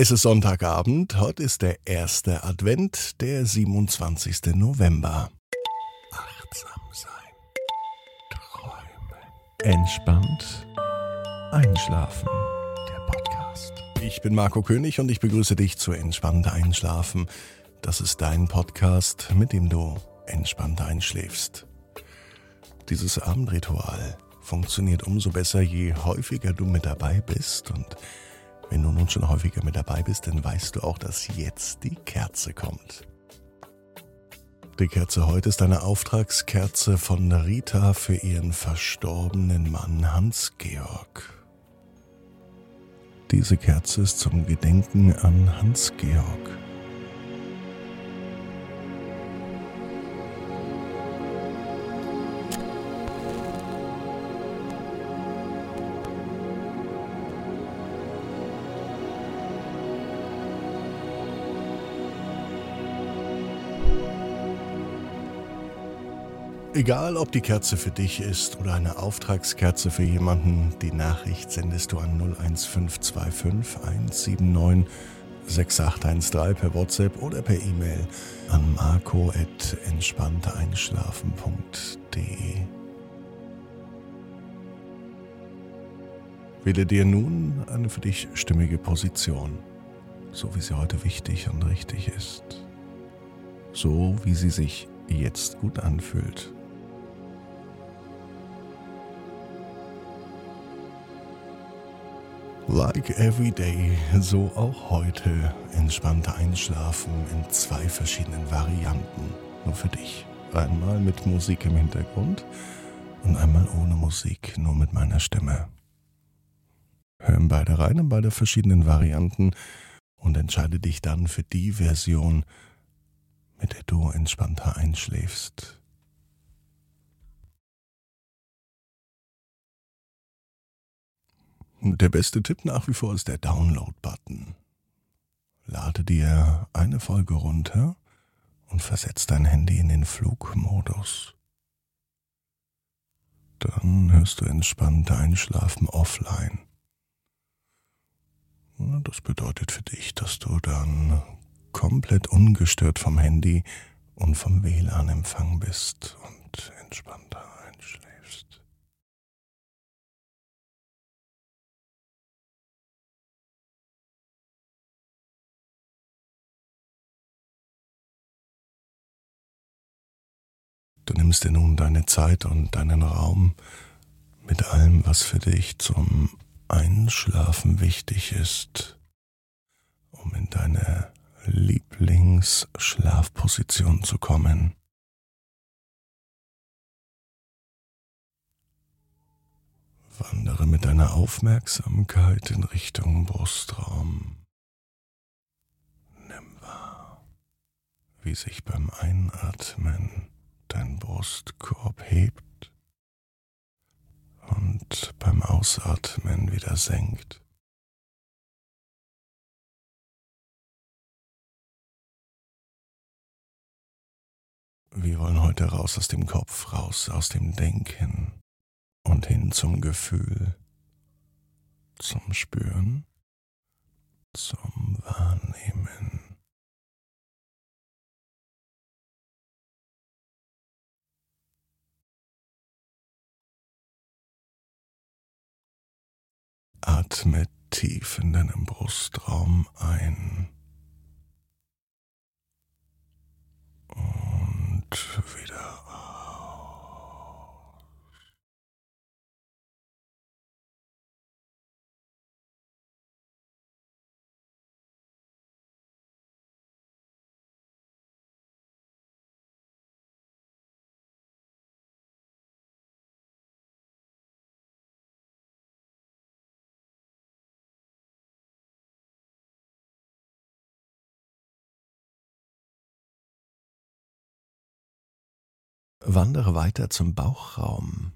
Es ist Sonntagabend, heute ist der erste Advent, der 27. November. Achtsam sein, träumen, entspannt einschlafen. Der Podcast. Ich bin Marco König und ich begrüße dich zu Entspannt Einschlafen. Das ist dein Podcast, mit dem du entspannt einschläfst. Dieses Abendritual funktioniert umso besser, je häufiger du mit dabei bist. Und wenn du nun schon häufiger mit dabei bist, dann weißt du auch, dass jetzt die Kerze kommt. Die Kerze heute ist eine Auftragskerze von Rita für ihren verstorbenen Mann Hans-Georg. Diese Kerze ist zum Gedenken an Hans-Georg. Egal, ob die Kerze für dich ist oder eine Auftragskerze für jemanden, die Nachricht sendest du an 01525 179 6813 per WhatsApp oder per E-Mail an marco@entspannteinschlafen.de. Wähle dir nun eine für dich stimmige Position, so wie sie heute wichtig und richtig ist, so wie sie sich jetzt gut anfühlt. Like every day, so auch heute. Entspannter Einschlafen in 2 verschiedenen Varianten. Nur für dich. Einmal mit Musik im Hintergrund und einmal ohne Musik, nur mit meiner Stimme. Hör in beide rein, in beide verschiedenen Varianten und entscheide dich dann für die Version, mit der du entspannter einschläfst. Der beste Tipp nach wie vor ist der Download-Button. Lade dir eine Folge runter und versetz dein Handy in den Flugmodus. Dann hörst du entspannt Einschlafen offline. Das bedeutet für dich, dass du dann komplett ungestört vom Handy und vom WLAN-Empfang bist und entspannter einschläfst. Du nimmst dir nun deine Zeit und deinen Raum mit allem, was für dich zum Einschlafen wichtig ist, um in deine Lieblingsschlafposition zu kommen. Wandere mit deiner Aufmerksamkeit in Richtung Brustraum. Nimm wahr, wie sich beim Einatmen dein Brustkorb hebt und beim Ausatmen wieder senkt. Wir wollen heute raus aus dem Kopf, raus aus dem Denken und hin zum Gefühl, zum Spüren, zum Wahrnehmen. Atme tief in deinem Brustraum ein und wieder aus. Wandere weiter zum Bauchraum.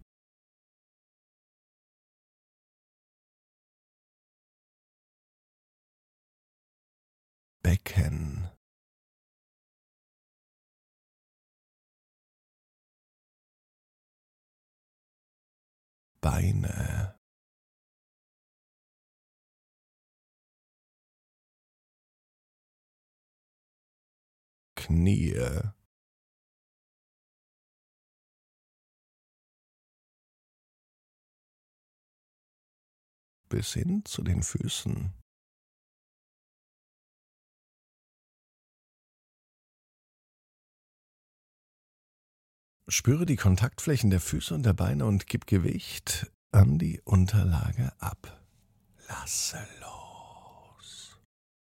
Becken, Beine, Knie, bis hin zu den Füßen. Spüre die Kontaktflächen der Füße und der Beine und gib Gewicht an die Unterlage ab. Lasse los.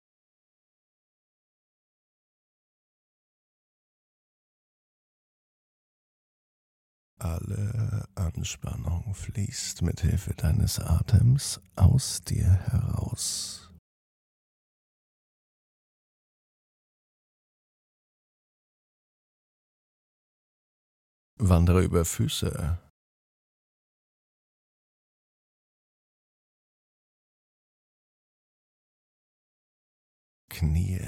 Alle Anspannung fließt mit Hilfe deines Atems aus dir heraus. Wandere über Füße, Knie,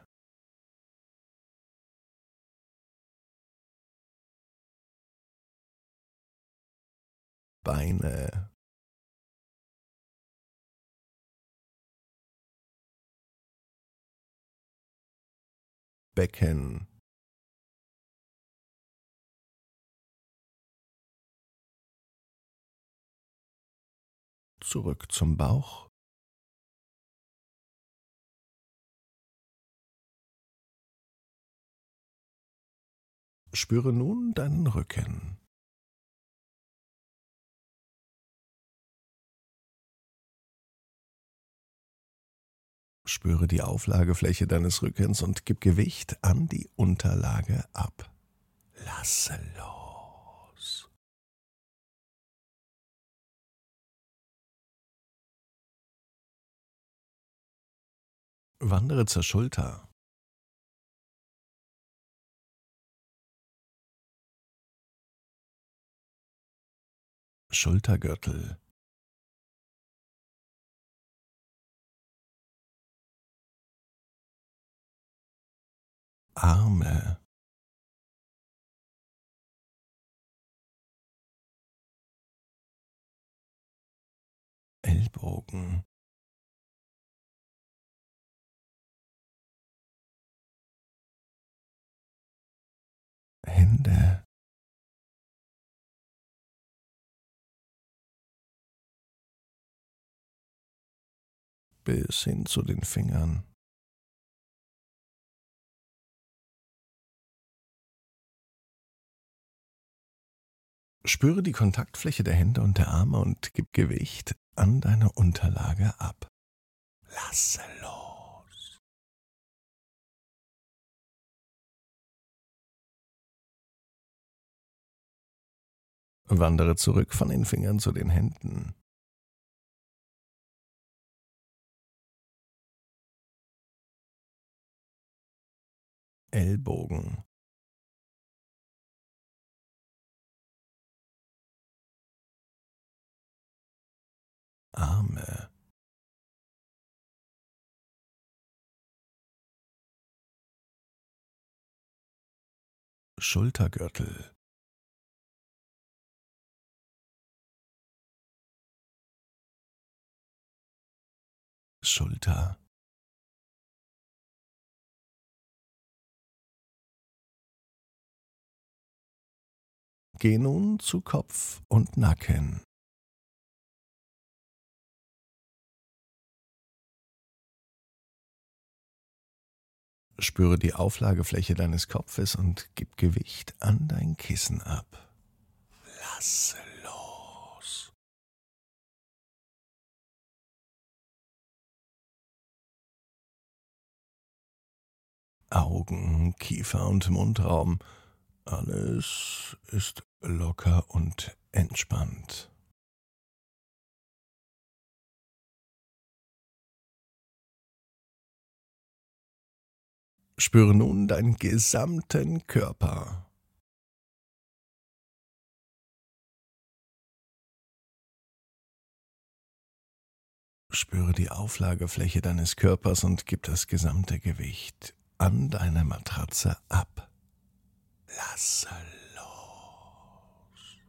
Beine, Becken, zurück zum Bauch, spüre nun deinen Rücken. Spüre die Auflagefläche deines Rückens und gib Gewicht an die Unterlage ab. Lasse los. Wandere zur Schulter, Schultergürtel, Arme, Ellbogen, Hände, bis hin zu den Fingern. Spüre die Kontaktfläche der Hände und der Arme und gib Gewicht an deine Unterlage ab. Lasse los. Wandere zurück von den Fingern zu den Händen, Ellbogen, Arme, Schultergürtel, Schulter, geh nun zu Kopf und Nacken. Spüre die Auflagefläche deines Kopfes und gib Gewicht an dein Kissen ab. Lasse los. Augen, Kiefer und Mundraum. Alles ist locker und entspannt. Spüre nun deinen gesamten Körper. Spüre die Auflagefläche deines Körpers und gib das gesamte Gewicht an deine Matratze ab. Lasse los.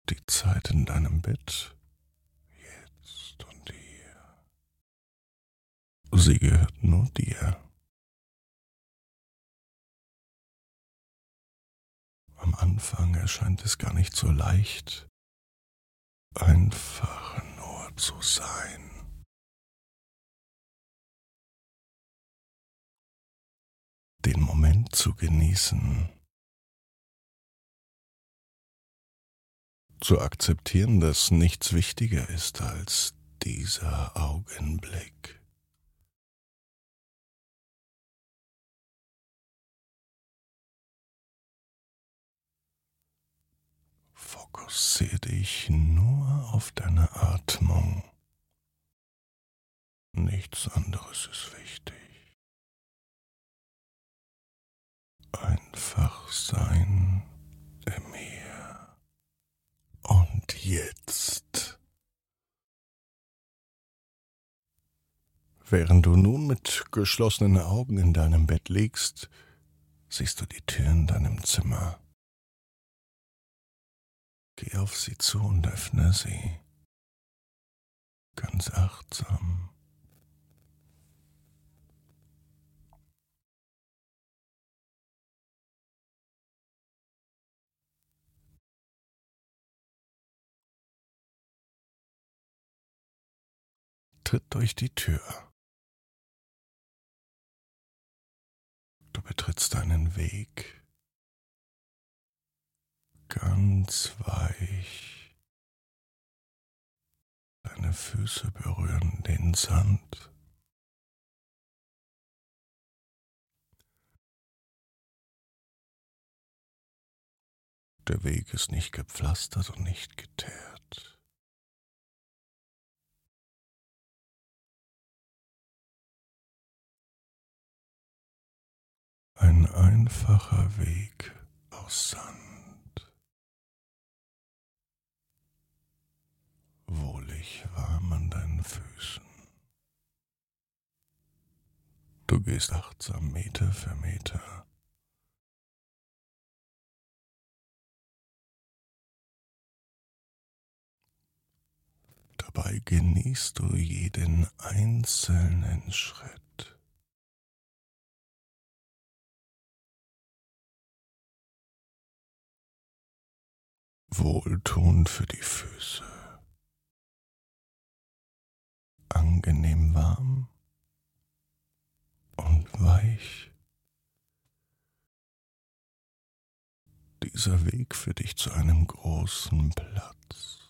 Die Zeit in deinem Bett, jetzt und hier, sie gehört nur dir. Am Anfang erscheint es gar nicht so leicht, einfach nur zu sein, den Moment zu genießen, zu akzeptieren, dass nichts wichtiger ist als dieser Augenblick. Fokussiere dich nur auf deine Atmung. Nichts anderes ist wichtig. Einfach sein im Hier und Jetzt. Während du nun mit geschlossenen Augen in deinem Bett liegst, siehst du die Tür in deinem Zimmer. Geh auf sie zu und öffne sie. Ganz achtsam. Tritt durch die Tür. Du betrittst einen Weg. Ganz weich. Deine Füße berühren den Sand. Der Weg ist nicht gepflastert und nicht geteert. Ein einfacher Weg aus Sand. Wohlig warm an deinen Füßen. Du gehst achtsam Meter für Meter. Dabei genießt du jeden einzelnen Schritt. Wohltuend für die Füße. Angenehm warm und weich. Dieser Weg führt dich zu einem großen Platz.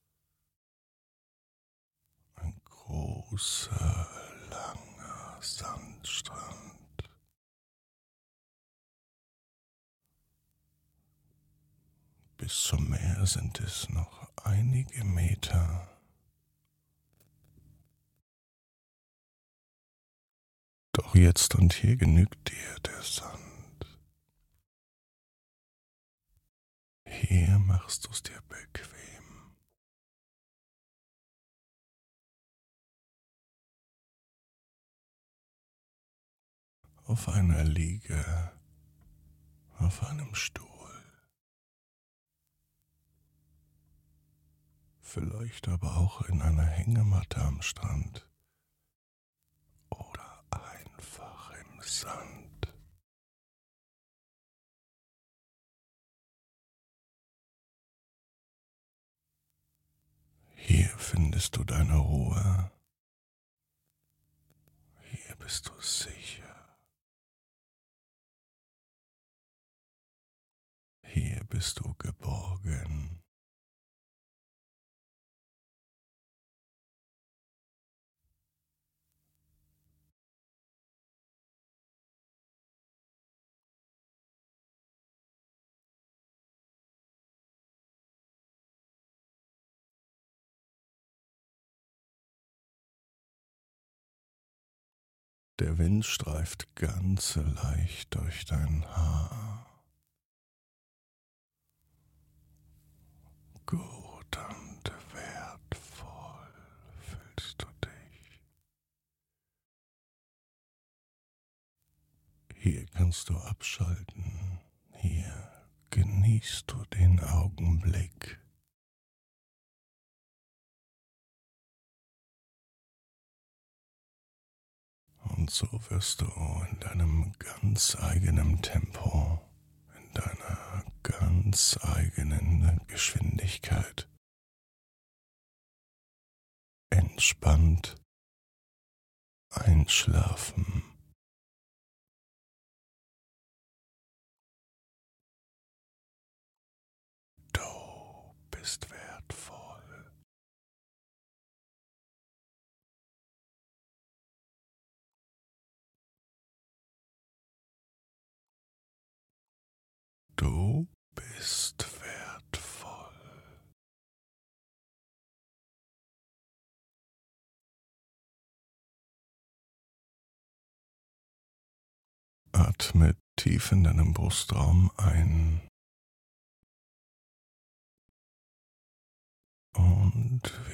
Ein großer, langer Sandstrand. Bis zum Meer sind es noch einige Meter. Doch jetzt und hier genügt dir der Sand. Hier machst du's dir bequem. Auf einer Liege, auf einem Stuhl. Vielleicht aber auch in einer Hängematte am Strand. Oder einfach im Sand. Hier findest du deine Ruhe. Hier bist du sicher. Hier bist du geborgen. Der Wind streift ganz leicht durch dein Haar. Gut und wertvoll fühlst du dich. Hier kannst du abschalten. Hier genießt du den Augenblick. Und so wirst du in deinem ganz eigenen Tempo, in deiner ganz eigenen Geschwindigkeit entspannt einschlafen. Du bist wertvoll. Du bist wertvoll. Atme tief in deinem Brustraum ein und